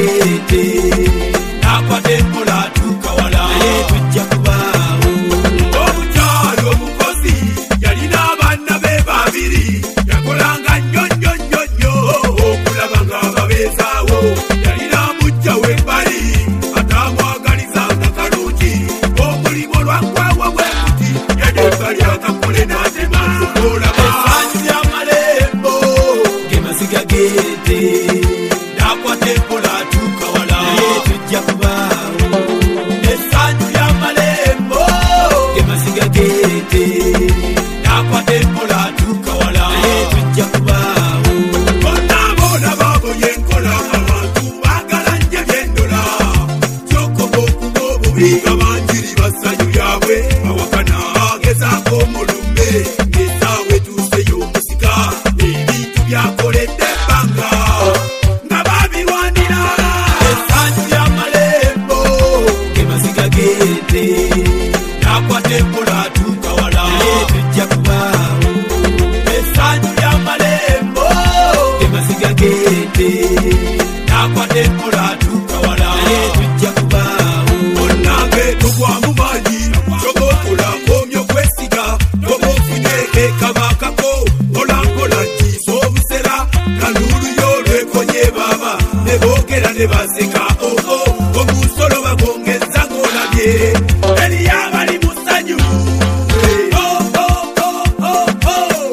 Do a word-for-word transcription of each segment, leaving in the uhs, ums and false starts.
gete nakwate mpola tukawala naye tujja kubaawo omukyalo omukozi yalina abaana be babiri yakolanga nnyo nnyo nnyo nnyo okulaba nga babeezaawo yalina mujja w'ebbali atamwagalizanga kalungi omulimu lwankwawa bwekuti yede ebbali akakule n'atema olaba essanyu ly'amalembo gemaziga gete nakwate mpola tukawala naye tujja kubaawo essanyu ly'amalembo gemaziga gete nakwate mpola tukawala naye tujja kubaawo bonna boona baabonye enkola abantu baagala nnyo byendola kyokoba okuba obubi abanjiri bassanyu lyabwe awakana gezaako omulumbe ng'essaawa etuuseyo omusika ebintu byakoledde ebbanga nga baabirwanira essanyu ly'amalembo gemaziga gete nakwate mpola tukawala naye tujja kubaawo essanyu ly'amalembo gemaziga gete nakwate mpola tukawala naye tujja kubaawo onnange tugwamu maanyi togokola komyo kwesiga toba ofunyeeke kabakako mpolampola nkiisa obusera kaluulu y'olwekonye baba ne boogera ne baseka oho omusolo bagongeza ng'olabye eriyo abali mu ssanyu Oh, oh, oh, oh, oh.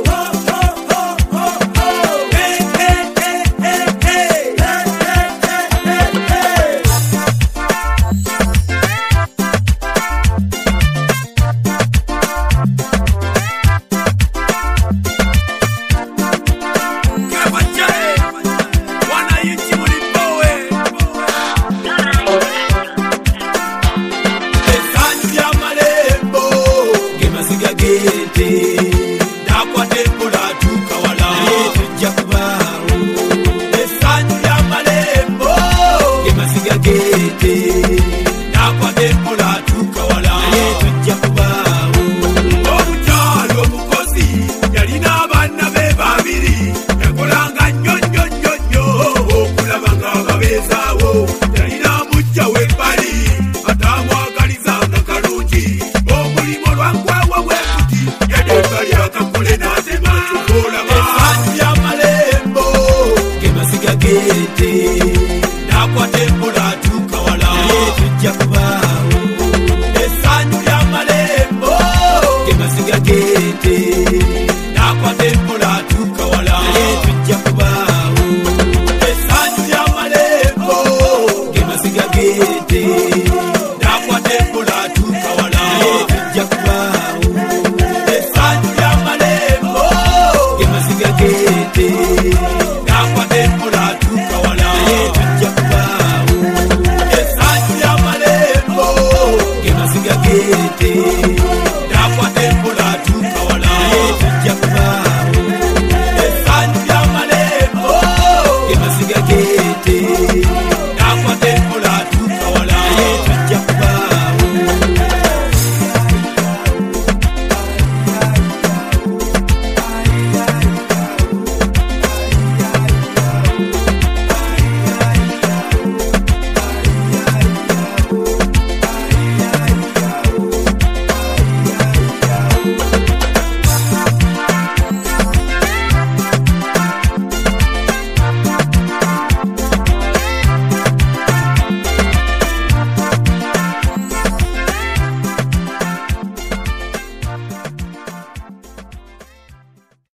Hey, hey, hey, hey, hey. Kabachae, wananchi mlipoe. Essanyu ly'amalembo gemaziga gete nakwate mpola tukawala naye tujja kubaawo essanyu ly'amalembo gemaziga gete nakwate mpola tukawala naye tujja kubaawo omukyalo omukozi yalina abaana be babiri yakolanga nnyo nnyo nnyo nnyo okulaba nga babeezaawo yalina mujja w'ebbali atamwagalizanga kalungi omulimu lwankwawa bwekuti yede ebbali akakule n'atema olaba essanyu ly'amalembo gemaziga gete nakwate mpola tukawala naye tujja kubaawo essanyu ly'amalembo gemaziga gete nakwate mpola tukawala naye tujja kubaawo essanyu ly'amalembo gemaziga gete